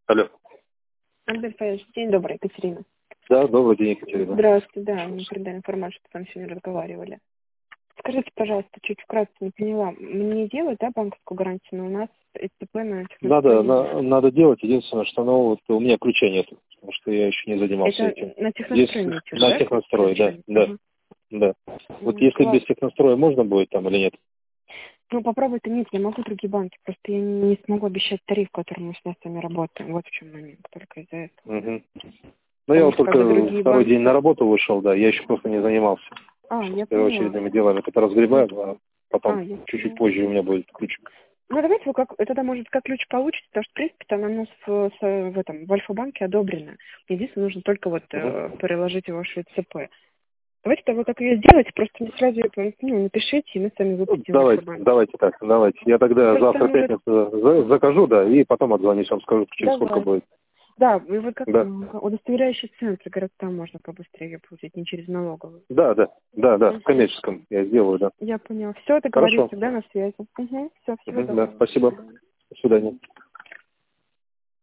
Алло. Андрей Фаевич, день добрый, Екатерина. Да, добрый день, Екатерина. Здравствуйте, да, мне передали информацию, что там сегодня разговаривали. Скажите, пожалуйста, чуть вкратце не поняла, мне делать, да, банковскую гарантию, но у нас СТП на техностроение? Надо делать, единственное, что вот у меня ключа нет, потому что я еще не занимался Это этим. на техностроение, На технострой, да. Да. Вот если класс. без техностроя можно будет там или нет? Ну, попробуйте, нет, я могу другие банки, просто я не смогу обещать тариф, который мы с вами работаем, вот в чем момент, только из-за этого. Угу. Ну, я вот только второй день на работу вышел, да, я еще просто не занимался. Я Первоочередными делами это разгребаем, а потом чуть-чуть позже у меня будет ключ. Ну, давайте вы тогда, может, как ключ получите, потому что, в принципе, там у нас в Альфа-банке одобрено. Единственное, нужно только переложить его в ШЦП. Давайте тогда вы как ее сделаете, просто мне сразу напишите, и мы с вами выпустим в Альфа-банк. Давайте. Я тогда завтра пятницу закажу, да, и потом отзвонюсь, вам скажу, через сколько будет. Да, и вот как удостоверяющий центр, говорят, там можно побыстрее ее получить, не через налоговую. Да, в коммерческом я сделаю, да. Я поняла. Все, договорились, тогда на связи. Все, всего доброго. Да, спасибо. До свидания.